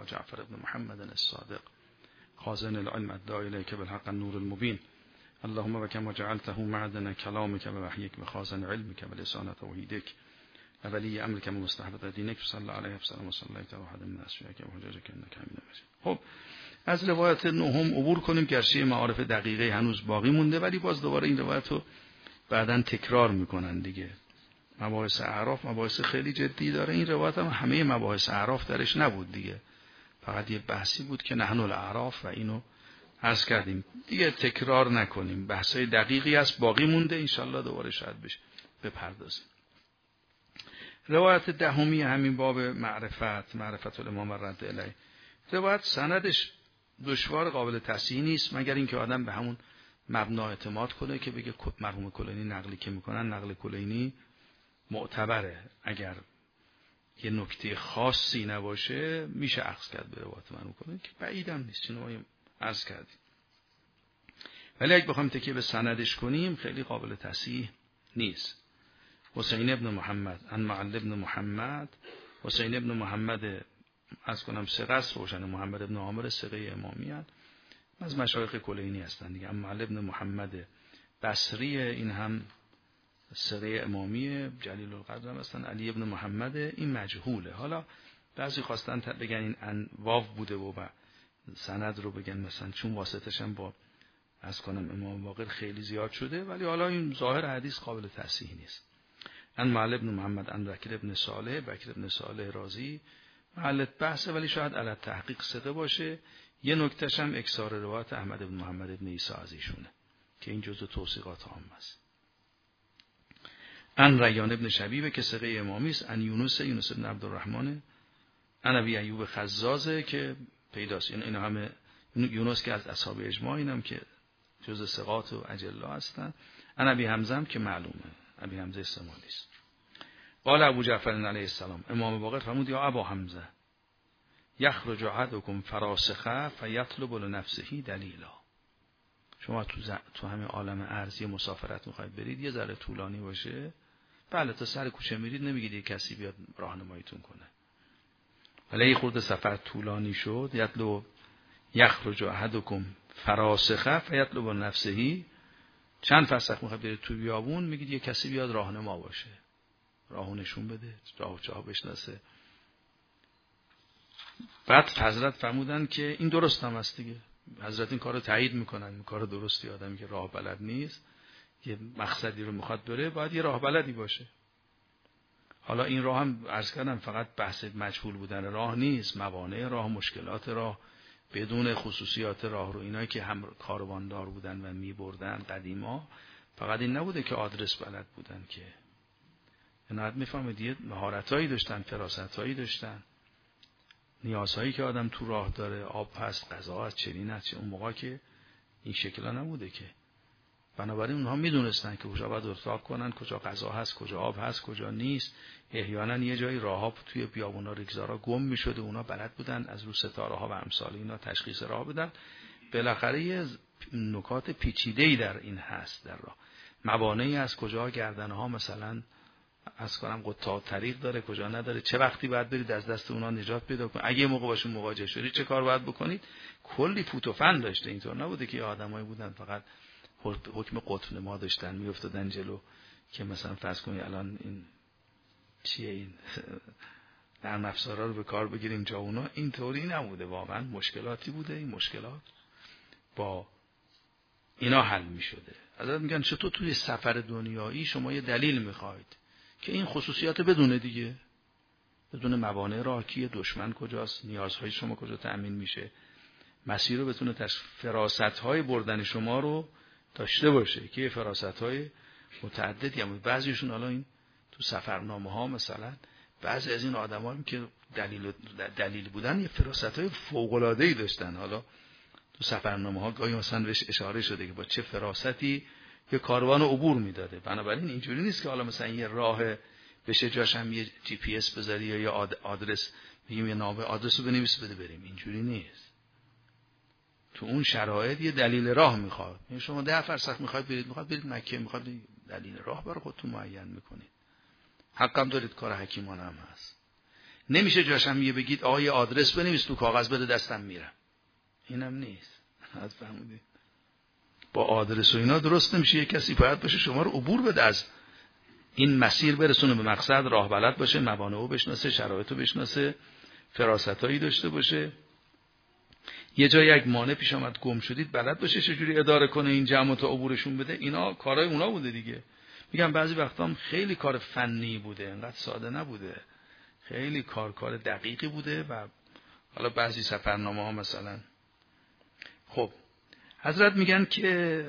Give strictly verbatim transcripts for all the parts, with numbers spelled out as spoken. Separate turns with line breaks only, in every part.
ابا جعفر بن محمد الصادق خازن العلم الداعی الیک بالحق النور المبین اللهم وكما جعلته معدن كلامك ووحيك بخازن علمك ولسان توحيدك ولی امرك ومستحبة دينك صلى عليه وسلم وصليت واحد من اسمائك وحججك انك حميد مجيد. خب از روایت نهم عبور کنیم، گرچه معارف دقیقه هنوز باقی مونده ولی باز دوباره این روایت رو بعداً تکرار میکنن دیگه. مباحث اعراف مباحث خیلی جدی داره. این روایت هم همه مباحث اعراف درش نبود دیگه، فقط یه بحثی بود که نحن الاعراف و اینو عرض کردیم دیگه، تکرار نکنیم. بحثای دقیقی است باقی مونده، انشالله دوباره شاید بشه بپردازیم. روایت دهمی همین باب معرفت معرفت الامام و رد الیه. روایت سندش دشوار قابل تصحیح نیست مگر اینکه آدم به همون مبنا اعتماد کنه که بگه مرحوم کلینی نقلی که میکنن نقل کلینی معتبره. اگر یه نکته خاصی نباشه میشه اخذ کرد به روایت مرحوم کلینی که بعیدم نیست، چون ما عرض کردیم. ولی اگه بخوایم تکیه به سندش کنیم خیلی قابل تصحیح نیست. حسین ابن محمد عن معل ابن محمد، حسین ابن محمد از کنم ثقه است، روشن محمد ابن عامر ثقه امامی هست، از مشایخ کلینی هستند دیگه. معل ابن محمد بصری این هم ثقه امامی جلیل القدر هستند. علی ابن محمد این مجهوله. حالا بعضی خواستن بگن این ان واو بوده و سند رو بگن مثلا چون واسطش هم با از کنم امام باقر خیلی زیاد شده، ولی حالا این ظاهر حدیث قابل تصحیح نیست. ان معل ابن محمد ان بکر ابن صالح، بکر ابن صالح رازی محل بحثه ولی شاید علی تحقیق ثقه باشه. یه نکتهش هم اکثار روایت احمد ابن محمد ابن عیسی از ایشونه که این جزء توثیقات عام است. ان ریان ابن شبیبه که ثقه امامی است. ان یونس یونس ابن عبدالرحمن ان ابی ایوب خزازه که پیداست. این اینا همه یونس که از اصحاب اجماع، اینم که جزء ثقات و اجلا هستن. ان ابی حمزه هم که معلومه ابی حمزه استعمالی است. قال ابو جعفر علیه السلام، امام باقر فرمود یا ابا حمزه یخرج احدکم فراسخه فیطلب لنفسه دلیلا. شما تو, ز... تو همین عالم ارضی مسافرت میخواید برید، یه ذره طولانی باشه، بله تا سر کوچه میرید نمیگید یه کسی بیاد راهنماییتون کنه، ولی یه خورده سفر طولانی شد، یطلب یخرج احدکم فراسخه فیطلب لنفسه، چند فرسخ میخواید برید تو بیابون، میگید یه کسی بیاد راهنما باشه، راهو نشون بده، راه و چاه بشناسه. بعد حضرت فرمودن که این درست هم است دیگه. حضرت این کارو تایید میکنن، این کار درستی. آدمی که راه بلد نیست یه مقصدی رو میخواد بره باید یه راه بلدی باشه. حالا این راه هم عرض کردم فقط بحث مجهول بودن راه نیست، موانع راه، مشکلات راه، بدون خصوصیات راه رو، اینایی که هم کارواندار بودن و میبردن قدیما، فقط این نبوده که آدرس بلد بودن که عنایت میفهمید یه مهارتایی داشتن، فراستایی داشتن، نیازهایی که آدم تو راه داره، آب هست، غذا هست، چنین هست. اون موقع که این شکلا نبوده که، بنابراین اونها میدونستن که کجا باید اتاق کنن، کجا غذا هست، کجا آب هست، کجا نیست. احیانا یه جایی راهها توی بیابونا ریگزارا گم میشده، اونا بلد بودن از رو ستاره ها و امثال اینا تشخیص راه بدن. بالاخره یه نکات پیچیده‌ای در این هست در راه، موانعی از کجا گردنه ها مثلا از کنم قطاع طریق داره، کجا نداره، چه وقتی باید برید از دست اونا نجات پیدا کنید، اگه موقع باشون مواجه شدید چه کار باید بکنید. کلی فوت و فن داشته. اینطور نبوده که آدمایی بودن فقط حکم قطب نما داشتن میافتادن جلو که مثلا فرض کنید الان این چیه این نرم افزارا رو به کار بگیریم جا اونا. اینطوری نبوده، واقعا مشکلاتی بوده. این مشکلات با اینا حل میشده. حضرت میگن چطور توی سفر دنیایی شما یه دلیل میخواید که این خصوصیات بدونه دیگه، بدون موانع راه کیه، دشمن کجاست، نیازهای شما کجا تأمین میشه، مسیر رو بتونه تش... فراست‌های بردن شما رو داشته باشه که فراست‌های متعددی هم بعضیشون حالا این تو سفرنامه‌ها مثلا بعضی از این آدم‌ها که دلیل دلیل بودن یه فراست‌های فوق‌العاده‌ای داشتن. حالا تو سفرنامه‌ها گاهی مثلا بهش اشاره شده که با چه فراستی یه کاروان عبور میداده. بنابراین اینجوری نیست که حالا مثلا یه راه بشه جاش هم یه جی پی اس بذاری یا یه آدرس بگیم یه نامه آدرس رو بنویس بده بریم. اینجوری نیست. تو اون شرایط یه دلیل راه میخواد. یعنی شما ده فرسخ میخواید برید، میخواید برید مکه، میخواید دلیل راه برای خودتون معین میکنید. حقم دارید، کار حکیمانه هم هست. نمیشه جاشم میگه بگید آقا یه آدرس بنویس تو کاغذ بده دستم میرم. اینم نیست. حد فهمیدید؟ با آدرس و اینا درست نمیشه. یه کسی باید باشه شما رو عبور بده از این مسیر برسونه به مقصد، راه بلد باشه، موانعو بشناسه، شرایطو بشناسه، فراستایی داشته باشه. یه جای یک مانع پیش آمد گم شدید بلد باشه چجوری اداره کنه این جمع تا عبورشون بده. اینا کارهای اونا بوده دیگه. میگم بعضی وقتا هم خیلی کار فنی بوده، انقدر ساده نبوده. خیلی کار کار دقیقی بوده و حالا بعضی سفرنامه ها مثلا. خب حضرت میگن که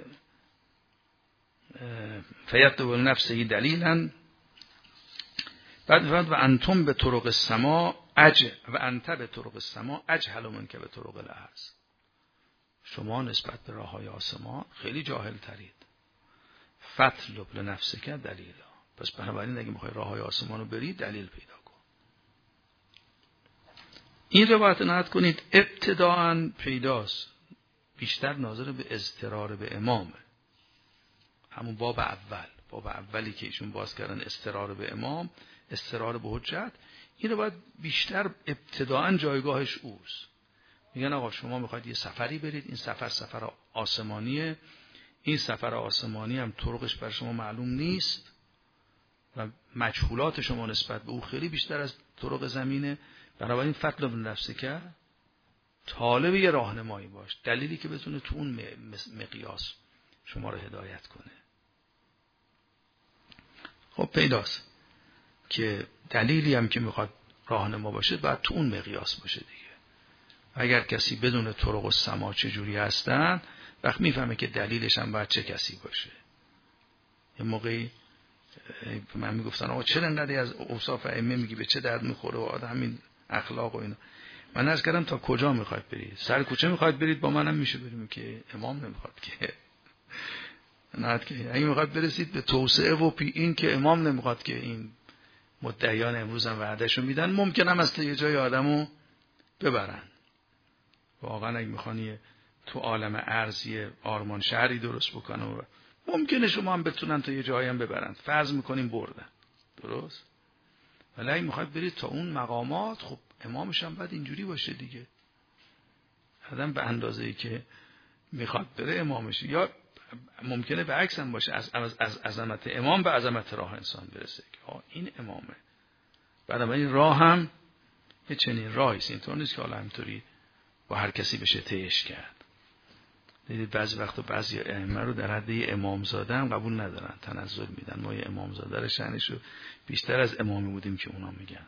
فیت و نفسه دلیلا، بعد فرمود و انتم به طرق السما اج و انت به طرق السما اجهل من که به طرق الارض. شما نسبت به راههای آسمان خیلی جاهل ترید. فطلب لنفسک دلیلا. پس بنابراین اگه میخوای راههای آسمان رو بری دلیل پیدا کن. این روایت نقد کنید ابتداءً پیداست، بیشتر ناظر به اضطرار به امامه. همون باب اول، باب اولی که ایشون باز کردن اضطرار به امام، اضطرار به حجت، این رو باید بیشتر ابتداءً جایگاهش اوست. میگن آقا شما میخواید یه سفری برید، این سفر سفر آسمانیه، این سفر آسمانی هم طرقش بر شما معلوم نیست و مجهولات شما نسبت به او خیلی بیشتر از طرق زمینه. بنابراین فطلب لنفسک، طالب یه راهنمایی باش، دلیلی که بتونه تو اون مقیاس شما رو هدایت کنه. خب پیداست که دلیلی هم که میخواد راهنما باشه باید تو اون مقیاس باشه دیگه. اگر کسی بدون طرق السما چجوری هستن، وقت میفهمه که دلیلش هم باید چه کسی باشه. یه موقعی من میگفتن آقا چرا انقدر از اوصاف ائمه میگی، به چه درد میخوره و آدم همین اخلاق و اینا. من عرض کردم تا کجا میخواید برید؟ سر کوچه میخواید برید با منم میشه بریم که امام نمیخواد که. نه که اگه میخواد برسید به توسعه و پی این که امام نمیخواد که این مدعیان امروز هم وعدهشو میدن، ممکنه هم از یه جای آدمو ببرن. واقعا اگه میخوانی تو عالم ارضی آرمان شهری درست بکنه و ممکنه شما هم بتونن تا یه جایی هم ببرن، فرض میکنیم بردن، درست؟ ولی اگه میخواید برید تا اون مقامات، خب امامش هم باید اینجوری باشه دیگه. آدم به اندازه‌ای که میخواد بره امامش، یا ممکنه به عکس هم باشه، از از از عظمت امام به عظمت راه انسان برسه که آه این امامه. بعدم این راه هم یه چنین راهی است، اینطور نیست که حالا همینطوری با هر کسی بشه طیش کرد. دیدید بعضی وقتا بعضی ائمه رو در حد امامزاده هم قبول ندارن، تنزل میدن. ما یه امامزاده رو شأنشو بیشتر از امامی بودیم که اونا میگن.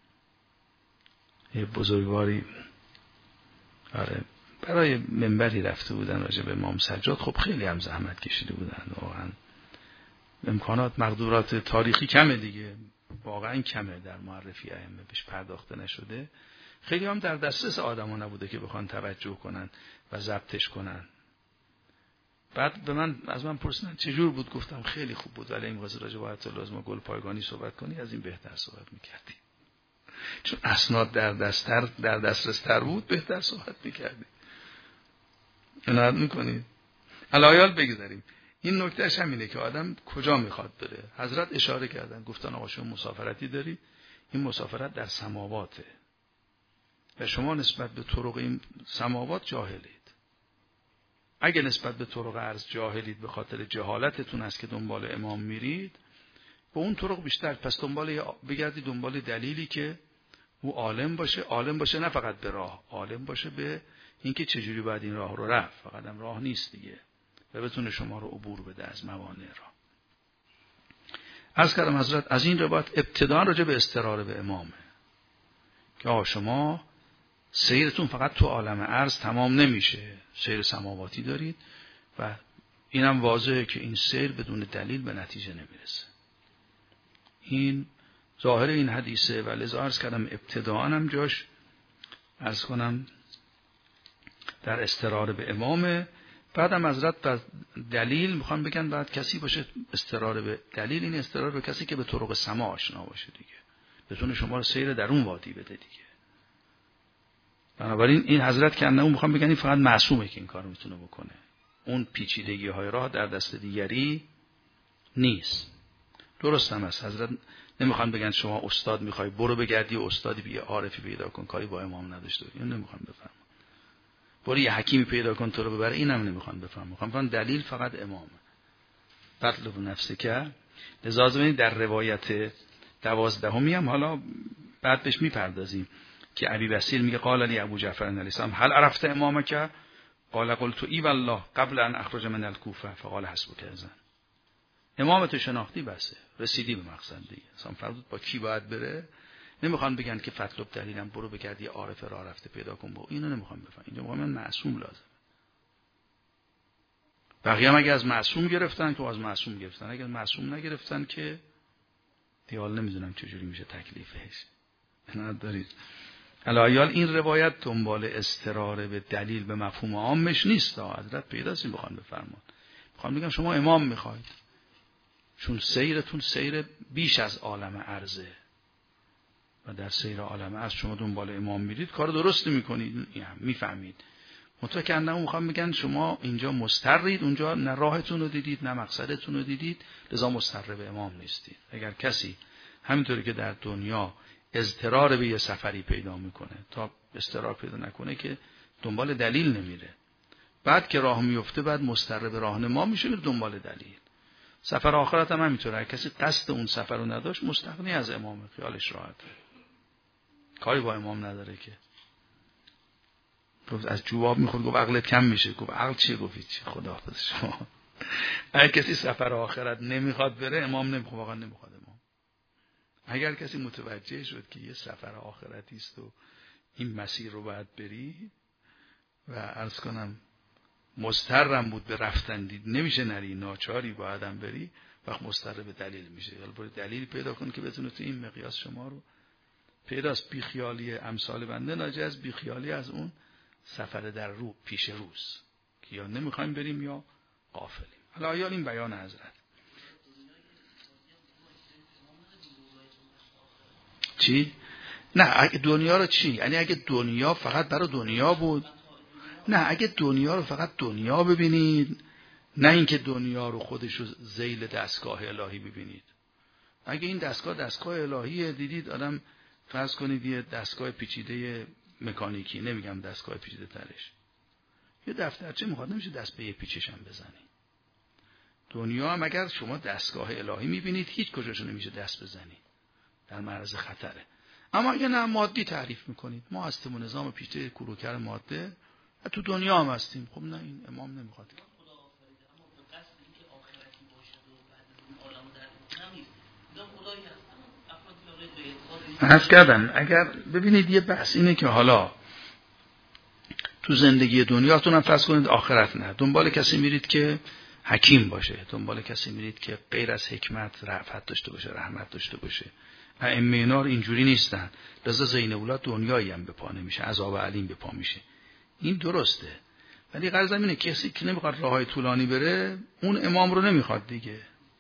یه بزرگواری آره برای منبری رفته بودن راجع به امام سجاد، خب خیلی هم زحمت کشیده بودن واقعا. امکانات مقدورات تاریخی کمه دیگه، واقعا کمه، در معرفی ائمه بهش پرداخته نشده. خیلی هم در دسترس آدما نبوده که بخوان توجه کنن و ضبطش کنن. بعد به من از من پرسیدن چجور بود، گفتم خیلی خوب بود، ولی این واسه راجع به آیت الله گل پایگانی صحبت کنی از این بهتر صحبت می‌کردی. چون اسناد در دستر در دسترس تر بود، بهتر صحبت می‌کردی. عنایت می‌کنید. علایال بگذاریم. این نکتهش همینه که آدم کجا میخواد بره. حضرت اشاره کردن، گفتن آقا شما مسافرتی داری، این مسافرت در سماواته و شما نسبت به طرق این سماوات جاهلید. اگه نسبت به طرق ارض جاهلید به خاطر جهالتتون است که دنبال امام میرید، به اون طرق بیشتر پس دنبال بگردید دنبال دلیلی که او عالم باشه، عالم باشه نه فقط به راه، عالم باشه به اینکه چجوری باید این راه رو رفت. فقط هم راه نیست دیگه، و بتونه شما رو عبور بده از موانع را. عرض کردم حضرت از این روایت ابتداء راجع به استقرار به امامه که آقا شما سیرتون فقط تو عالم ارض تمام نمیشه، سیر سماواتی دارید و اینم واضحه که این سیر بدون دلیل به نتیجه نمیرسه. این ظاهر این حدیثه و لذا عرض کردم ابتداء هم جاش عرض کنم در استقرار به امامه. بعدم حضرت دلیل میخوام بگن بعد کسی باشه استقرار به دلیل، این استقرار به کسی که به طرق سما آشنا باشه دیگه، بتونه شما رو سیر در اون وادی بده دیگه. بنابراین این حضرت که اون میخوام بگن این فقط معصومه که این کارو میتونه بکنه، اون پیچیدگی های راه در دست دیگری نیست. درست هم است، حضرت نمیخوان بگن شما استاد میخوای برو بگردی استادی بیا عارفی پیدا کن، کاری با امام نداشته. این نمیخوان بفهمن. برو یه حکیمی پیدا کن تو رو ببره، اینم نمیخوان بفهمن. میخوان دلیل فقط امامه. فطلب نفسک. لذا در روایت دوازدهمی هم حالا بعد بهش میپردازیم که ابی بصیر میگه قال علی ابو جعفر علیه السلام هل عرفت امامک؟ قال قلت ای والله قبل ان اخرج من الکوفه فقال حسبک اذن. امامت شناختی بسه، رسیدی به مقصد دیگه. اصلا فرض با کی باید بره؟ نمیخوان بگن که فطلب دلیلم برو بگرد یه عارف راه رفته پیدا کن. با اینو نمیخوان بفهمن. اینجا واقعا معصوم لازم. بقیه هم اگه از معصوم گرفتن که از معصوم گرفتن، اگه از معصوم نگرفتن که دیال نمیدونم چجوری میشه تکلیفش. ندارید. الایال این روایت دنبال استراره به دلیل به مفهوم عامش نیست. حضرت پیداست این بخوان بفرمان. بخوان بگم شما امام میخواید. چون سیرتون سیر بیش از عالم عرضه. و در سیر عالم عرض شما دنبال امام میرید، کار درستی میکنید، میفهمید. مطلق کردن میخوام بگن شما اینجا مسترید، اونجا نه راهتون رو دیدید نه مقصدتون رو دیدید، لذا مستر به امام نیستید. اگر کسی همینطوری که در دنیا اضطرار به یه سفری پیدا میکنه تا اضطرار پیدا نکنه که دنبال دلیل نمیره، بعد که راه میفته بعد مستر به راهنما میشه میره دنبال دلیل. سفر آخرت هم همینطوره. هر کسی قصد اون سفر رو نداشت مستغنی از امام، خیالش راحته، کاری با امام نداره. که گفت از جواب میخورد، گفت عقلت کم میشه. گفت عقل چیه؟ گفت چی؟ خدا حافظ شما. اگر کسی سفر آخرت نمیخواد بره، امام نمیخواد، واقعا نمیخواد امام. اگر کسی متوجه شد که یه سفر آخرتی است و این مسیر رو باید بری و عرض کنم مضطرم بود به رفتن، دید نمیشه نری، ناچاری بایدم بری، وقت مضطر به دلیل میشه. حالا برای دلیل پیدا کن که بتونه تو این مقیاس شما رو پیداست. بیخیالی امثال بنده ناجی از بیخیالی از اون سفر در رو پیش روز که یا نمیخوایم بریم یا غافلیم. حالا آیا این بیان حضرت چی؟ نه اگه دنیا رو چی؟ یعنی اگه دنیا فقط برای دنیا بود، نه اگه دنیا رو فقط دنیا ببینید، نه اینکه دنیا رو خودش رو ذیل دستگاه الهی ببینید. اگه این دستگاه دستگاه الهیه، دیدید آدم فرض کنید یه دستگاه پیچیده مکانیکی، نمیگم دستگاه پیچیده ترش، یه دفترچه میخواد، نمیشه دست به یه پیچش هم بزنی. دنیا هم اگر شما دستگاه الهی میبینید هیچ کجاشو نمیشه دست بزنی، در معرض خطره. اما اگه نه مادی تعریف میکنید، ما هستیم نظام پیچیده کروکر ماده و تو دنیا هم هستیم، خب نه این امام نمیخواد. عرض کردم اگر ببینید یه بحث اینه که حالا تو زندگی دنیاتون هم فرض کنید آخرت نه، دنبال کسی میرید که حکیم باشه، دنبال کسی میرید که غیر از حکمت رفعت داشته باشه، رحمت داشته باشه. ائمه اینا اینجوری نیستن، لذا زین اولاد دنیایی هم به پا نمیشه، عذاب علیم به پا میشه. این درسته، ولی غرضم اینه کسی که نمیخواد راههای طولانی بره اون امام رو نمیخواد دیگه.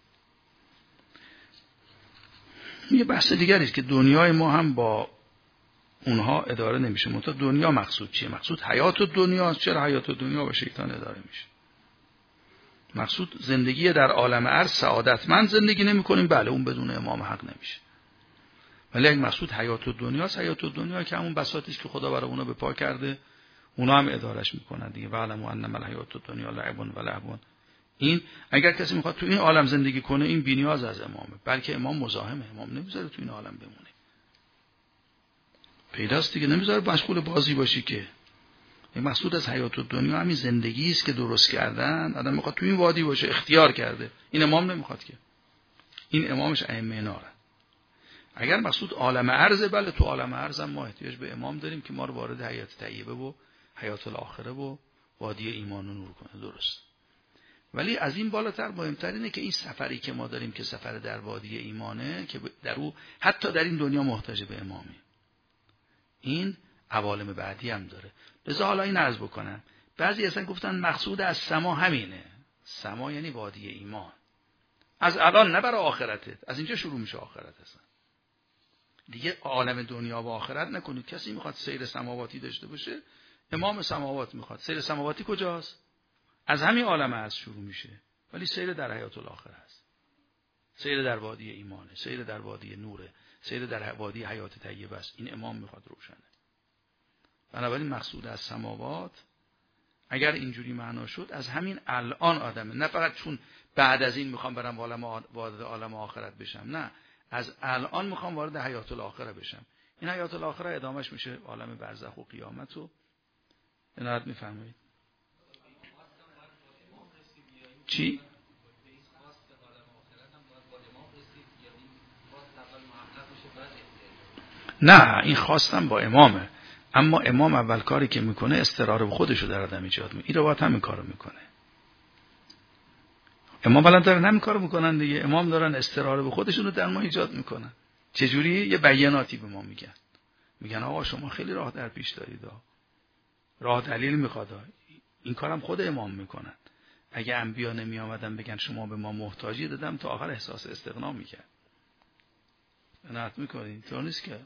یه بحث دیگری است که دنیای ما هم با اونها اداره نمیشه. منتها دنیا مقصود چیه؟ مقصود حیات دنیا. چرا حیات دنیا با شیطان اداره میشه؟ مقصود زندگی در عالم عرض سعادتمند زندگی نمی کنیم، بله اون بدون امام حق نمیشه. ولی اگه مقصود حیات دنیا است، حیات دنیا که همون بساطی که خدا برای اونا به پا کرده اونا هم ادارش میکنن دیگه. وعلموا انما الحیات الدنیا لعب و لهو. این اگر کسی میخواد تو این عالم زندگی کنه این بی‌نیاز از امامه، بلکه امام مزاحمه، امام نمیذاره تو این عالم بمونه. پیداست دیگه، نمیذاره مشغول بازی باشی که. این مقصود از حیات دنیا همین زندگی است که درست کردن. آدم میخواد تو این وادی باشه، اختیار کرده. این امام نمیخواد که. این امامش ائمه ناره. اگر مقصود عالم عرضه، بله تو عالم عرض هم ما احتیاج به امام داریم که ما رو وارد حیات طیبه و حیات الاخره و وادی ایمان و نور کنه، درست. ولی از این بالاتر مهمتر اینه که این سفری که ما داریم که سفر در وادی ایمانه که در او حتی در این دنیا محتاج به امامی، این عوالم بعدی هم داره. لذا حالا این عرض بکنم، بعضی اصلا گفتن مقصود از سما همینه. سما یعنی وادی ایمان. از الان نه برای آخرتت، از اینجا شروع میشه آخرت اصلا. دیگه عالم دنیا و آخرت نکنید. کسی میخواد سیر سماواتی داشته باشه، امام سماوات میخواد. سیر سماواتی کجاست؟ از همین عالم عرض شروع میشه، ولی سیر در حیات الاخره است. سیر در وادی ایمانه، سیر در وادی نوره، سیر در وادی حیات طیبه است. این امام میخواد روشنه. بنابراین مقصود از سماوات اگر اینجوری معنا شد از همین الان آدمه، نه فقط چون بعد از این میخوام برم وارد عالم آخرت بشم، نه از الان میخوام وارد حیات الاخره بشم. این حیات الاخره ادامش میشه عالم برزخ و قیامت. و عنایت میفرمایید چی؟ نه این خواستم با امامه، اما امام اول کاری که میکنه استقرار خودشو در آدم ایجاد میکنه. این رو باید همین کارو میکنه. امام بلند دارن همین کارو میکنن دیگه. امام دارن استقرار به خودشون رو در ما ایجاد میکنن. چجوری؟ یه بیاناتی به ما میگن. میگن آقا شما خیلی راه در پیش دارید، راه دلیل میخواد. این کارم خود امام میکنن. اگه انبیا نمی آمدن بگن شما به ما محتاجی، دادم تا آخر احساس استغنا میکرد. عنایت میکنید تو نیست که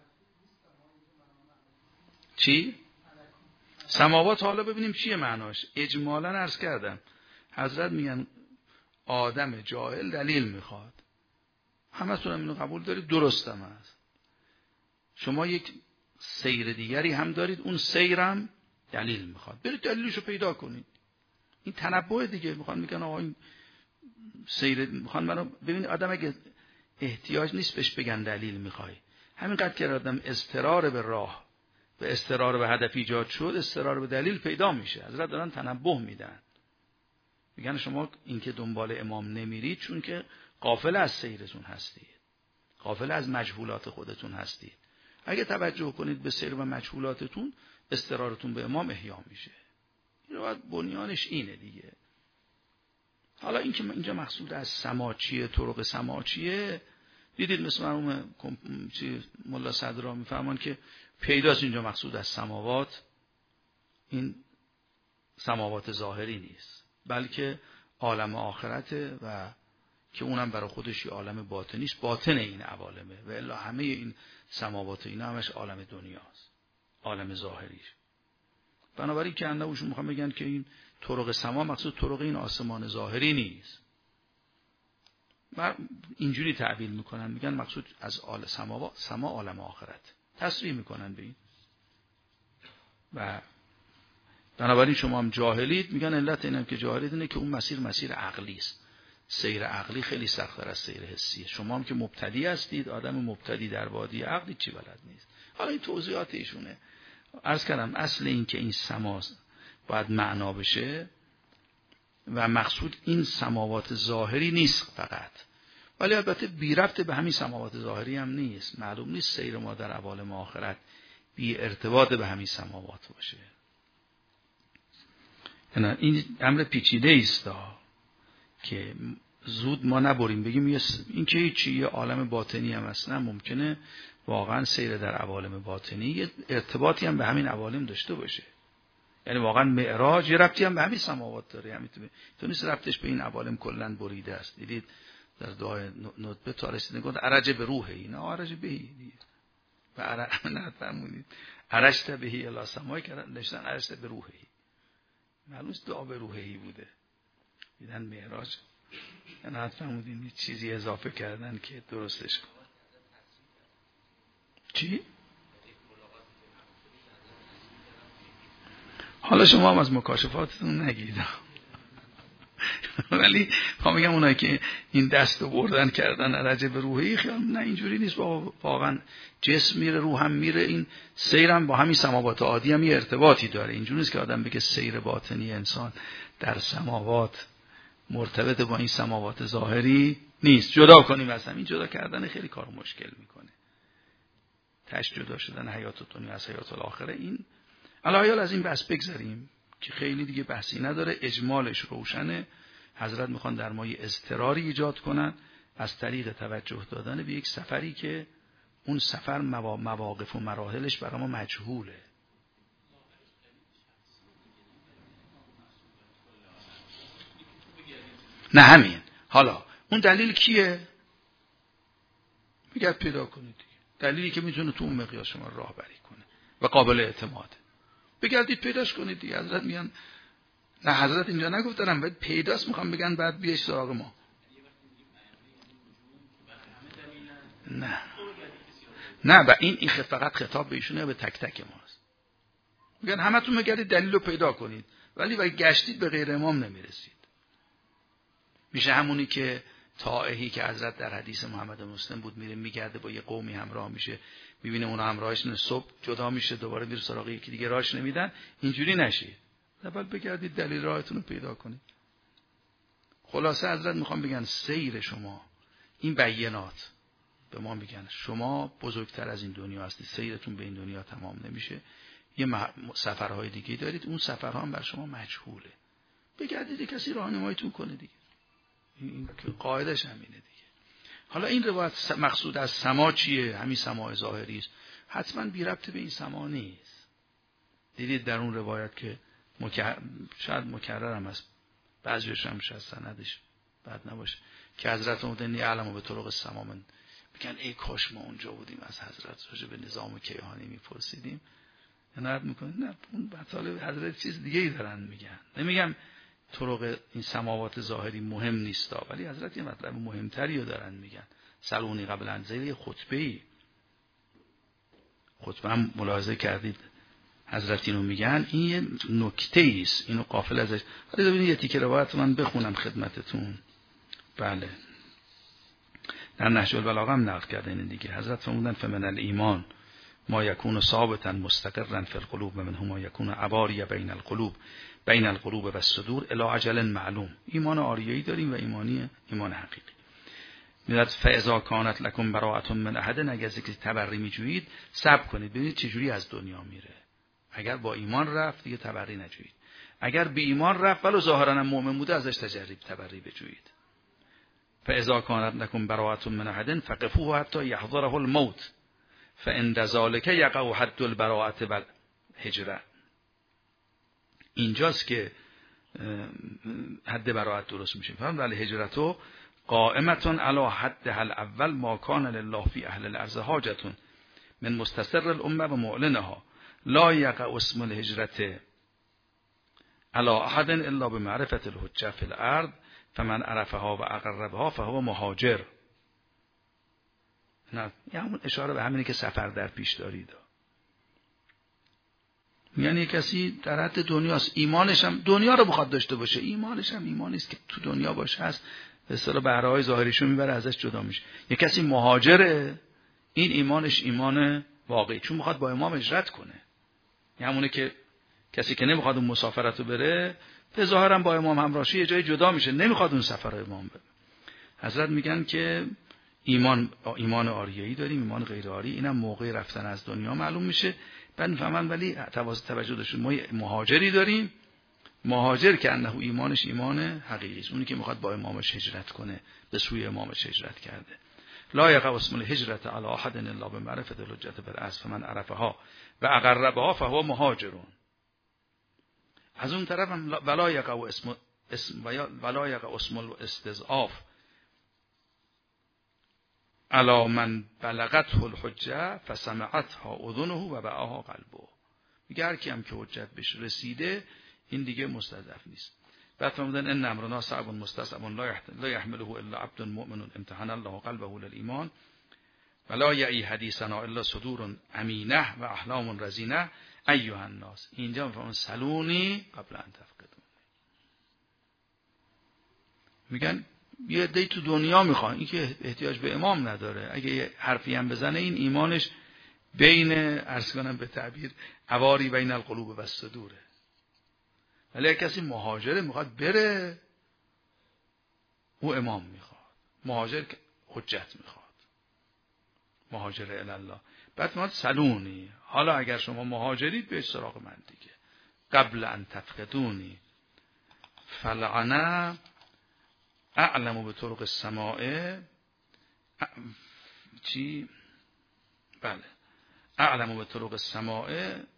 چی؟ سماوات حالا ببینیم چیه معناش. اجمالا عرض کردم حضرت میگن آدم جاهل دلیل میخواد. همه تون اینو قبول دارید، درستم هست. شما یک سیر دیگری هم دارید، اون سیرم دلیل میخواد. برید دلیلشو پیدا کنید. این تنبؤ دیگه. میخوان میگن آقا این سیر میخوان منو ببینید. آدم اگه احتیاج نیست بهش بگن دلیل میخوای، همینقدر که آدم اضطرار به راه به اضطرار به هدف ایجاد شد، اضطرار به دلیل پیدا میشه. حضرت دارن تنبؤ میدن، میگن شما این که دنبال امام نمیرید چون که غافل از سیرتون هستید، غافل از مجهولات خودتون هستید. اگه توجه کنید به سیر و مجهولاتتون، اضطرارتون به امام احیا میشه. این رو بنیانش اینه دیگه. حالا این که اینجا مقصود از سما چیه، طرق سما چیه، دیدید مثل مرحوم ملا صدرا میفرمان که پیداست اینجا مقصود از سماوات این سماوات ظاهری نیست، بلکه عالم آخرته و که اونم برای خودش یه عالم باطنی است، باطن این عوالمه. و الا همه این سماوات اینا همش عالم دنیاست، عالم ظاهریش. بنابراین که اندهوشون میخوام بگن که این طرق سما مقصود طرق این آسمان ظاهری نیست. اینجوری تعبیر میکنن، میگن مقصود از عالم سما سما عالم آخرت تصریح میکنن به این. و بنابراین شما هم جاهلید، میگن علت اینم که جاهلید اینه که اون مسیر مسیر عقلی است. سیر عقلی خیلی سخت‌تر از سیر حسیه. شما هم که مبتدی هستید، آدم مبتدی در وادی عقلی چی بلد نیست. حالا این توضیحات ایشونه. عرض کردم اصل این که این سما باید معنا بشه و مقصود این سماوات ظاهری نیست فقط، ولی البته بی ربط به همین سماوات ظاهری هم نیست. معلوم نیست سیر ما در عوالم آخرت بی ارتباط به همین سماوات باشه. این امر پیچیده است که زود ما نبریم بگیم این که هیچی، یه عالم باطنی هم هست. نه، ممکنه واقعا سیر در عوالم باطنی یه ارتباطی هم به همین عوالم داشته باشه. یعنی واقعا معراج یه ربطی هم به همین سماوات داره. همین تو نیست ربطش به این عوالم کلا بریده است. دیدید در دعای ندبه تا رسیدن گفت عرج به روحی، نه عرج بهی دیگه. و عرج نه فرمودید عرجت بهی الی سمای کردن نشدن عرجت به روحی. معلوم است دعا به روحی بوده. دیدن معراج نه فرمودید یه چیزی اضافه کردن که درستش کن. چی؟ حالا شما هم از مکاشفاتتون نگید، ولی خواهم میگم اونایی که این دست رو بردن کردن عرجه به روحی، خیال نه اینجوری نیست. واقعا جسم میره، روح هم میره. این سیر هم با همین سماوات عادی هم یه ارتباطی داره. اینجوری نیست که آدم بگه سیر باطنی انسان در سماوات مرتبط با این سماوات ظاهری نیست. جدا کنیم اصلا. این جدا کردن خیلی کار مشکل میکنه. تش جدا شدن حیات دنیا از حیات الاخره. این الایال از این بحث بگذاریم که خیلی دیگه بحثی نداره، اجمالش روشنه. حضرت میخوان در ما یه اضطراری ایجاد کنن از طریق توجه دادن به یک سفری که اون سفر مواقف و مراحلش برای ما مجهوله. نه همین. حالا اون دلیل کیه؟ میگه پیدا کنید دیگه. دلیلی که میتونه تو اون مقیاس شما راهبری کنه و قابل اعتماده. بگردید پیداش کنید دیگه. حضرت میگن نه، حضرت اینجا نگفتن باید پیداست، میخوام بگن بعد بیاش سراغ ما. نه نه و این این فقط خطاب به ایشونه، به تک تک ماست. میگن همتون بگردید دلیل رو پیدا کنید، ولی وقتی گشتید به غیر امام نمیرسید. میشه همونی که طائحی که حضرت در حدیث محمد مسلم بود میره میگرده با یه قومی همراه میشه، میبینه اونا همراهش نه، صبح جدا میشه دوباره میره سراغ یکی دیگه راهش نمیدن. اینجوری نشید، اول بگردید دلیل راهتون رو پیدا کنید. خلاصه حضرت میخوام بگن سیر شما این بینات به ما میگن شما بزرگتر از این دنیا هستید، سیرتون به این دنیا تمام نمیشه، یه سفرهای دیگه دارید، اون سفرها هم بر شما مجهوله، بگردید کسی راهنماییتون کنه دیگه. این که قاعدش همینه دیگه. حالا این روایت مقصود از سما چیه؟ همین سماع ظاهری است، حتما بی ربط به این سما نیست. دیدید در اون روایت که مکر... شاید مکرر هم است، بعضیش هم شاید سندش بد نباشه، که حضرت مدنی علم و به طرق السما من میگن ای کاش ما اونجا بودیم از حضرت راجع به نظام کیهانی میپرسیدیم. عنایت میکنه نه اون مطالب حضرت چیز دیگه ای دارن میگن. نمیگم طرق این سماوات ظاهری مهم نیستا، ولی حضرت یه مطلب مهمتری رو دارن میگن. سلونی قبل انزل خطبه‌ای، خطبه هم ملاحظه کردید حضرت اینو میگن، این یه نکته است، اینو غافل ازش. ولی ببینید یه تیکه روایت من بخونم خدمتتون. بله در نهج البلاغه هم نقل کردن این دیگه. حضرت فرمودن فمن الایمان ما یکون ثابتا مستقرا فی القلوب و منه ما یکون عواری بین القلوب بین القلوب و الصدور الی اجل معلوم. ایمان عاریه‌ای داریم و ایمانی ایمان حقیقی. میاد فاذا کانت لکم براءة من احد، اگر که تبری میجویید صبر کنید ببینید چه جوری از دنیا میره. اگر با ایمان رفت دیگه تبری نجویید، اگر بی ایمان رفت ولو ظاهرا مومن بوده ازش تجرب تبری بجویید. فاذا کانت لکم براءة من احد فقفوه حتی یحضره الموت فان ذلک یقع حد البراءة والهجرة. اینجاست که حد براءت درست میشه. فهم ولی هجرتو قائمتون علی حدها الاول ما کان لله فی اهل الارض حاجتون من مستسر الامه و معلنها لا یقع اسم الهجرت علی احد الا بمعرفت الحجه فی الارض فمن عرفها و اقربها فهو مهاجر. نه یعنی اشاره به همینه که سفر در پیش دارید. یعنی کسی در حد دنیاست، ایمانش هم دنیا رو بخواد داشته باشه، ایمانش هم ایمانی است که تو دنیا باشه هست، به اصطلاح بهره‌های ظاهریشو میبره ازش جدا میشه. یه کسی مهاجره، این ایمانش ایمان واقعی، چون میخواد با امام هجرت کنه. یعنی همونه که کسی که نمیخواد اون مسافرت رو بره، به ظاهرا با امام همراهی یه جای جدا میشه، نمیخواد اون سفر رو امام بره. حضرت میگن که ایمان ایمان عاریه‌ای داریم، ایمان غیر عاری، اینم موقع رفتن از دنیا معلوم میشه. بعد میفهمن ولی توجه داشتیم ما مهاجری داریم، مهاجر که انه ایمانش ایمان حقیقی است، اونی که میخواد با امامش هجرت کنه، به سوی امامش هجرت کرده. لا یقع اسم الهجرت علی احد الا بمعرفت الحجه بالعصر فمن عرفها و اقربها فهو مهاجرون. از اون طرف هم ولا یقع اسم اسم ولا یقع اسم الاستضعاف علی من بلغته الحجه فسمعتها اذنه و وعاها قلبه. میگه هر کی هم که حجت بهش رسیده این دیگه مستضعف نیست. بعد فرمودن ان امرنا صعب مستصعب لا يحمله الا عبد مؤمن امتحن الله قلبه للایمان ولا یعی حدیثنا الا صدور امینه و احلام رزینه ایها الناس. اینجا میفهمن سلونی قبل ان تفقدون. میگن یه دی تو دنیا میخوان، این که احتیاج به امام نداره، اگه یه حرفی هم بزنه این ایمانش بین عرض کنم به تعبیر عواری بین القلوب و الصدوره. ولی کسی مهاجره میخواد بره، او امام میخواد، مهاجر حجت میخواد، مهاجر الله. بعد ما سلونی، حالا اگر شما مهاجرید به سراغ من دیگه، قبل ان تفقدونی فلعنا اعلم به طرق السماء چی؟ بله اعلم به طرق السماء.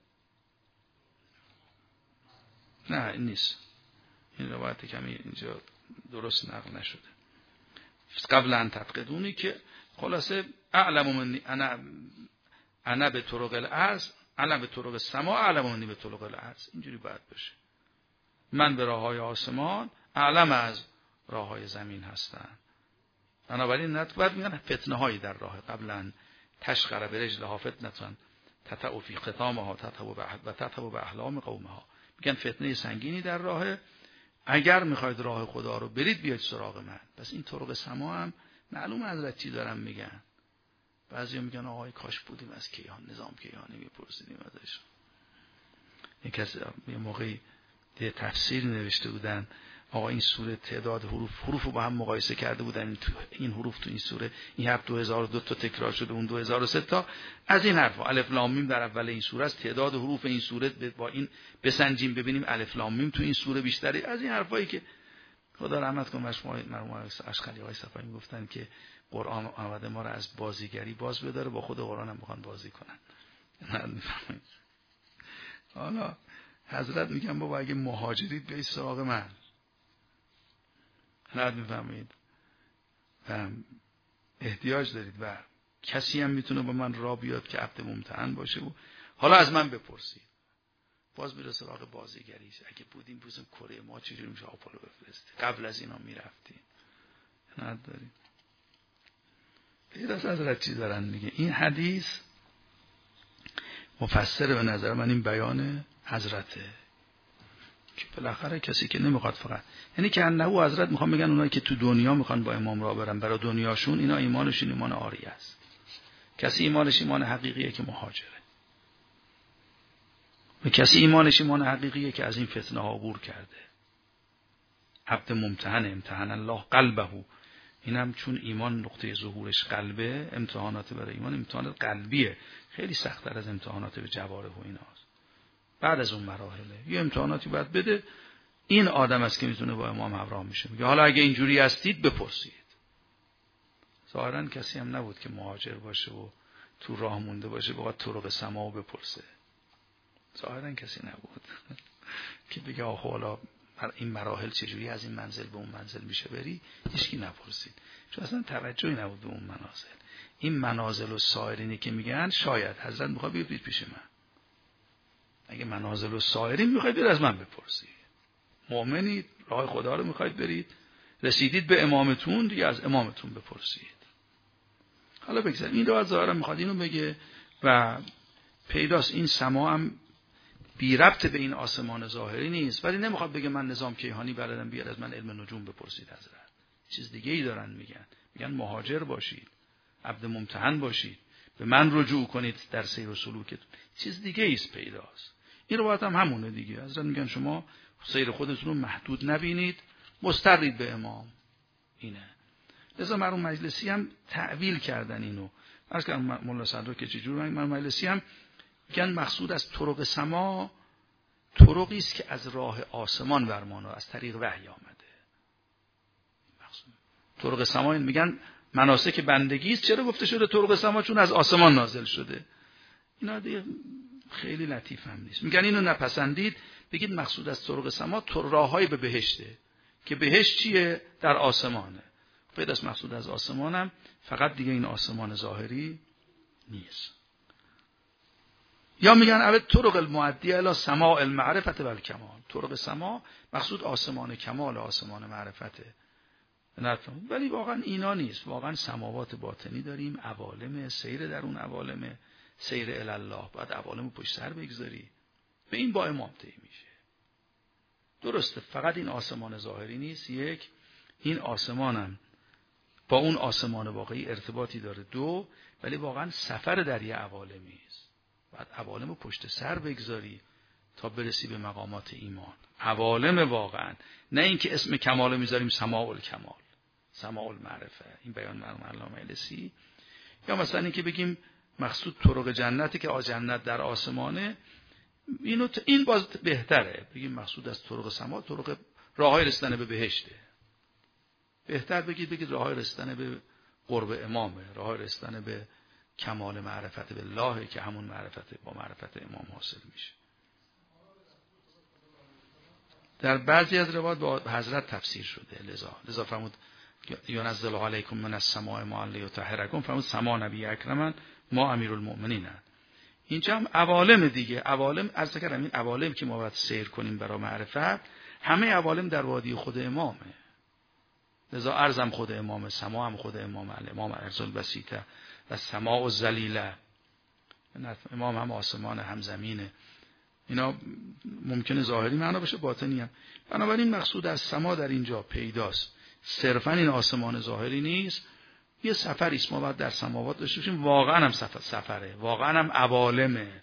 نه این نیست، این روایت کمی اینجا درست نقل نشده. قبل ان تفقدونی که خلاصه اعلم منی انا انا به طرق الارض اعلم به طرق السماء اعلم منی به طرق الارض. اینجوری باید باشه، من به راههای آسمان اعلم از راههای زمین هستم. بنابراین نه بعد میگن فتنه هایی در راه قبلا تشقر برجلها فتنتان تتعو فی ختامها تتعو و تتعو به احلام قومها. میگن فتنه سنگینی در راه، اگر میخواید راه خدا رو برید بیاید سراغ من. پس این طرق سما هم معلوم حضرت چی دارن میگن. بعضیا میگن آقای کاش بودیم از کیهان، نظام کیهانی میپرسیدیم ازش. یک کس یه موقعی یه تفسیر نوشته بودن، آقا این سوره تعداد حروف حروف رو با هم مقایسه کرده بودن، این, این حروف تو این سوره این حرف دو هزار و دو تا تکرار شده، اون دو هزار و سه تا از این حرفا. الف لام میم در اول این سوره است، تعداد حروف این سوره با این بسنجیم ببینیم الف لام میم تو این سوره بیشتری از این حرفایی که خدا رحمت کنه مرحوم اشخلی آقای صفایی میگفتن که قرآن آمده ما رو از بازیگری باز بداره، با خود قرآن هم میخوان بازی کنن. حالا حضرت میگن بابا اگه مهاجرید بیایید سراغ من. نه میفهمید و احتیاج دارید و کسی هم میتونه با من راه بیاد که عبد ممتحن باشه و حالا از من بپرسید. باز میره سراغ بازیگریش. اگه بودیم بودیم کره ما چجوری میشه آپولو بفرسته، قبل از اینا میرفتیم. نه داریم غیر از حضرت چی دارن میگه. این حدیث مفسر به نظر من این بیان حضرته که بالاخره کسی که نمیخواد فقط، یعنی که انه حضرت میخوان بگن اونایی که تو دنیا میخوان با امام راه برن برای دنیاشون، اینا ایمانشون ایمان عاریه است. کسی ایمانش ایمان حقیقیه که مهاجره و کسی ایمانش ایمان حقیقیه که از این فتنه ها عبور کرده. عبد ممتحن امتحن الله قلبه، اینم چون ایمان نقطه ظهورش قلبه، امتحانات برای ایمان امتحانات قلبیه، خیلی سخت‌تر از امتحانات به جوارح و ایناست. بعد از اون مراحله یه امتحاناتی باید بده. این آدم است که میتونه با امام همراه میشه. میگه حالا اگه اینجوری هستید بپرسید. ظاهرا کسی هم نبود که مهاجر باشه و تو راه مونده باشه بخواد طرق سما بپرسه. ظاهرا کسی نبود که بگه آخه حالا این مراحل چجوری از این منزل به اون منزل میشه بری. هیچکی نپرسید چون اصلا توجهی نبود به اون منازل. این منازل و سایرینی که میگن شاید حضرت میخواد بیاید پیش من. اگه منازل و سایرین میخواید برید از من بپرسید. مؤمنید راه خدا رو میخواید برید، رسیدید به امامتون دیگه از امامتون بپرسید. حالا بگذاریم این رو از ظاهرا میخواد اینو بگه و پیداست این سما هم بی ربط به این آسمان ظاهری نیست، ولی نمیخواد بگه من نظام کیهانی بلدم بیاد از من علم نجوم بپرسید. حضرت چیز دیگه ای دارن میگن. میگن مهاجر باشید، عبد ممتحن باشید، به من رجوع کنید در سیر و سلوکتون. چیز دیگه ایست پیداست. این روایت هم همونه دیگه. حضرت میگن شما سیر خودتون رو محدود نبینید، مسترید به امام. اینه. لذا مرحوم مجلسی هم تعویل کردن اینو. عرض کردم مولا صدرا که چجور مرحوم مجلسی هم میگن مقصود از طرق سما طرقی است که از راه آسمان بر ما از طریق وحی آمده. مقصود طرق سما این میگن مناسک بندگی است. چرا گفته شده طرق سما؟ چون از آسمان نازل شده. اینا دیگه خیلی لطیف هم نیست. میگن اینو نپسندید بگید مقصود از طرق سما راههای به بهشته که بهشت چیه؟ در آسمانه. پیداست مقصود از آسمانم فقط دیگه این آسمان ظاهری نیست. یا میگن اول طرق المعدیه الی سماع المعرفت و الکمال. طرق سما مقصود آسمان کمال، آسمان معرفته. ولی واقعا اینا نیست. واقعا سماوات باطنی داریم، عوالم، سیر در اون عوالم، سیر الی الله. بعد عوالم پشت سر بگذاری. به این با امام طی میشه. درسته فقط این آسمان ظاهری نیست. یک، این آسمانم با اون آسمان واقعی ارتباطی داره. دو، ولی واقعا سفر در یه عوالمی است. بعد عوالم پشت سر بگذاری تا برسی به مقامات ایمان. عوالم واقعا، نه اینکه اسم کمال میذاریم سماع الکمال، سماع المعرفه. این بیان مرحوم علامه مجلسی. یا مثلا اینکه بگیم مقصود طرق جنتی که آ جنت در آسمانه، اینو این باز بهتره. بگیم مقصود از طرق سما طرق راههای رسیدن به بهشته. بهتر بگید بگید راههای رسیدن به قرب امامه، راههای رسیدن به کمال معرفت بالله که همون معرفت با معرفت امام حاصل میشه. در بعضی از روایات با حضرت تفسیر شده. لذا لذا فرمود ینزل علیکم من السماء ماء لیطهرکم. فرمود سما نبی اکرمن ما امیرالمؤمنین. اینجا هم عوالم دیگه. عوالم عرض کردم این عوالم که ما باید سیر کنیم برای معرفت، همه عوالم در وادی خود امامه. لذا ارزم خود امام، سما هم خود امام، الامام ارض البسیطه و سماء الذلیله، امام هم آسمان هم زمینه. اینا ممکنه ظاهری معنا بشه، باطنی هم. بنابراین مقصود از سما در اینجا پیداست، صرفا این آسمان ظاهری نیست، یه سفری است ما باید در سماوات داشته باشیم. واقعا هم سفر سفره، واقعا هم عوالمه،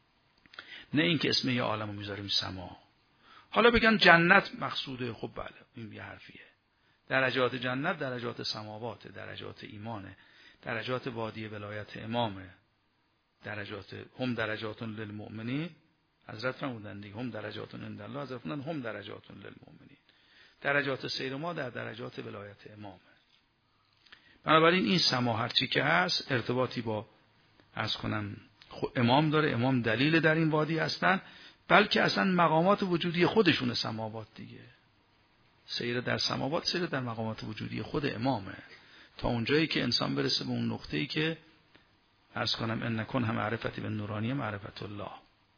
نه اینکه اسم یه عالمو میذاریم سما. حالا بگن جنت مقصوده، خب بله این یه حرفیه. درجات جنت درجات سماوات، درجات ایمانه، درجات وادی ولایت امامه، درجات هم درجات للمؤمنین، حضرت فرمودن دیگه هم درجات عند الله، حضرت فرمودن هم درجات للمؤمنین. درجات سیر ما در درجات ولایت امامه. بنابراین این سما هرچی که هست ارتباطی با عرض کنم امام داره. امام دلیل در این وادی هستن، بلکه اصلا مقامات وجودی خودشون سماوات دیگه. سیر در سماوات سیر در مقامات وجودی خود امامه، تا اونجایی که انسان برسه به اون نقطه‌ای که عرض کنم ان نکن هم معرفتی به نورانیه معرفت الله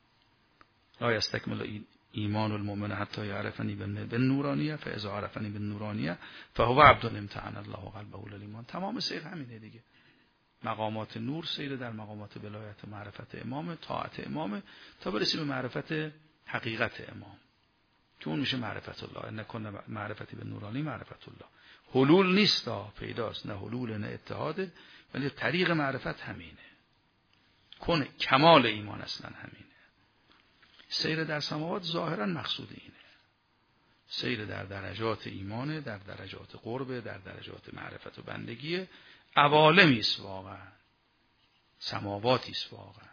لا یستکمل ایمان المؤمن حتی یعرفنی به نورانیه فاذا عرفنی به نورانیه فهو عبد امتحن الله قلبه للایمان. تمام سیر همینه دیگه. مقامات نور سیر در مقامات ولایت معرفت امام، طاعت امام، تا برسیم به معرفت حقیقت امام که اون میشه معرفت الله. ان نکن معرفتی به نورانی معرفت الله. حلول نیست، پیداست، نه حلول نه اتحاد، ولی طریق معرفت همینه. کن کمال ایمان اصلا همینه. سیر در سماوات ظاهرا مقصود اینه. سیر در درجات ایمانه، در درجات قربه، در درجات معرفت و بندگیه. عوالمی است واقعا، سماواتی است واقعا،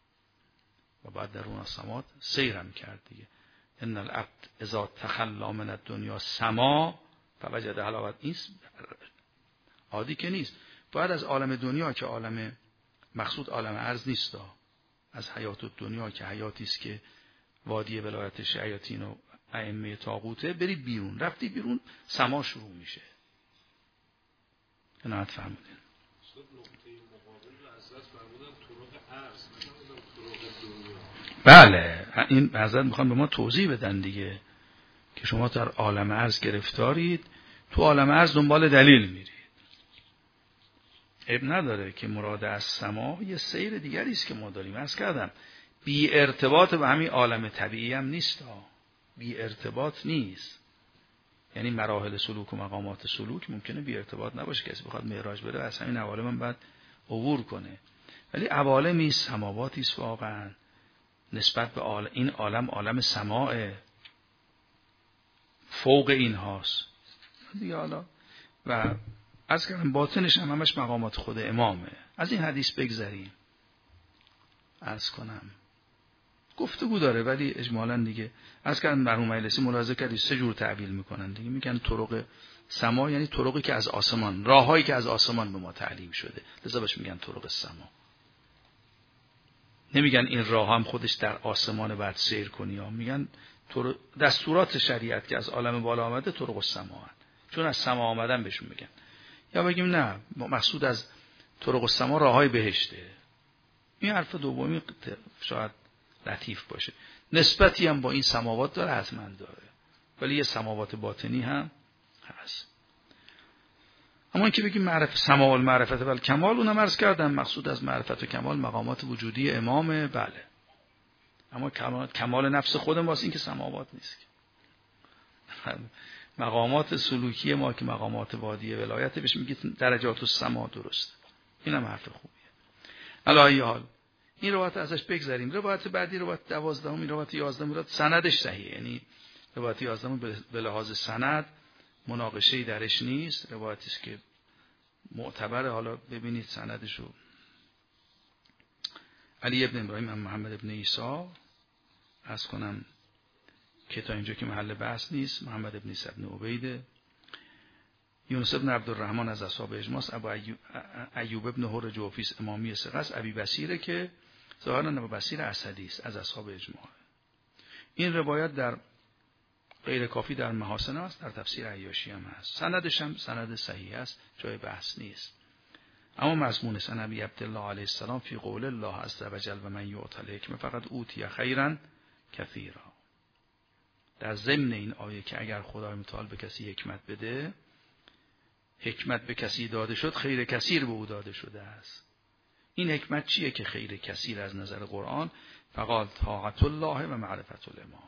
و بعد در اون سماوات سیرم کرد دیگه. ان العبد اذا تخلا من الدنیا سما فوجد حلاوت. این عادی که نیست، باید از عالم دنیا که عالم مقصود عالم ارض نیست، از حیات دنیا که حیاتی است که وادی ولایت شیاطین و ائمه طاغوته، بری بیرون. رفتی بیرون سما شروع میشه. عنایت فرمودین. بله این حضرت میخوان به ما توضیح بدن دیگه که شما در عالم ارض گرفتارید، تو عالم ارض دنبال دلیل میرید. عیب نداره که مراد از سما یه سیر دیگری است که ما داریم. عرض کردم بی ارتباط به همین عالم طبیعی هم نیست، بی ارتباط نیست. یعنی مراحل سلوک و مقامات سلوک ممکنه بی ارتباط نباشه، کسی بخواد معراج بره از همین عوالم هم باید عبور کنه، ولی عوالمی سماواتی است واقعا. نسبت به عالم، این عالم عالم سماع فوق این هاست دیگه. حالا و از کردم باطنش هم همش مقامات خود امامه. از این حدیث بگذریم. از کنم گفتگو داره ولی اجمالاً دیگه از کردم مرحوم مجلسی ملاحظه کردی سه جور تعبیر میکنن دیگه. میگن طرق سما یعنی طرقی که از آسمان، راههایی که از آسمان به ما تعلیم شده، لذا بهش میگن طرق سما. نمیگن این راه هم خودش در آسمان بعد سیر کنی ها. میگن دستورات شریعت که از عالم بالا آمده طرق السما هست، چون از سما آمدن بهشون میگن. یا بگیم نه مقصود از طرق السما راههای بهشته. این حرف دومی شاید لطیف باشه. نسبتی هم با این سماوات داره، حتما داره، ولی یه سماوات باطنی هم هست. اما اینکه بگیم معرفت سما و المعرفت و الکمال، اونم عرض کردم مقصود از معرفت و کمال مقامات وجودی امامه. بله اما کمال, کمال نفس خود ماست، این که سماوات نیست. مقامات سلوکی ما که مقامات وادی ولایت بهش میگه درجات السما، درست. اینم حرف خوبیه. علی حال این روایت ازش بگذریم. روایت بعدی روایت دوازدهم، این روایت یازدهم، روایت سندش صحیح، یعنی روایت یازدهم به لحاظ سند مناقشه‌ای درش نیست، روایتی است که معتبره. حالا ببینید سندشو. علی ابن ابراهیم هم محمد ابن عیسی از کنم که تا اینجا که محل بحث نیست. محمد ابن عیسی ابن عبیده. یونس ابن عبدالرحمن از اصحاب اجماع. ابو ایوب, ایوب ابن حر جوفیس امامی ثقه است. ابی بصیره که ظاهرا ابو بصیر اسدی است، از اصحاب اجماع. این روایت در غیر کافی در محاسن است، در تفسیر عیاشی هم هست. سندش هم سند صحیح است، جای بحث نیست. اما مضمون سند ابی عبدالله علیه السلام فی قول الله عز و جل و من یؤت الحکمة فقد اوتی خیرا کثیرا. در ضمن این آیه که اگر خدای متعال به کسی حکمت بده، حکمت به کسی داده شد خیر کثیر به او داده شده است. این حکمت چیه که خیر کثیر از نظر قرآن؟ فقال طاعت الله و معرفت الامام.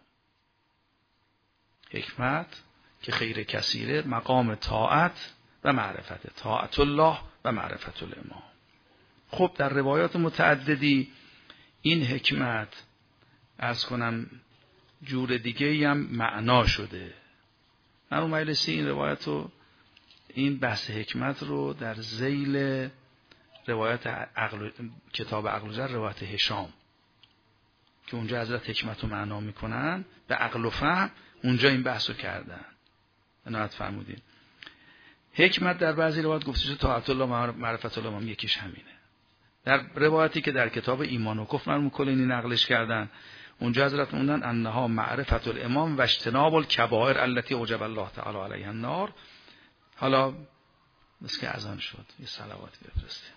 حکمت که خیر کثیره مقام طاعت و معرفت، طاعت الله و معرفت الامام. خب در روایات متعددی این حکمت عرض کنم جور دیگه هم معنا شده. من اون مجلسی این روایت رو، این بحث حکمت رو در ذیل روایت عقل، کتاب عقل و جر روایت هشام که اونجا حضرت حکمت رو معنا میکنن به عقل و فهم، اونجا این بحث رو کردن. عنایت فرمودین. حکمت در بعضی روایت گفته شده طاعت الله معرفت الله، هم یکیش همینه. در روایتی که در کتاب ایمان و کفر مرحوم کلینی نقلش کردن، اونجا حضرت موندن انها معرفت الامام و اجتناب الکبائر التي اوجب الله تعالی علیها النار. حالا بس که اذان شد یه صلوات بفرستیم.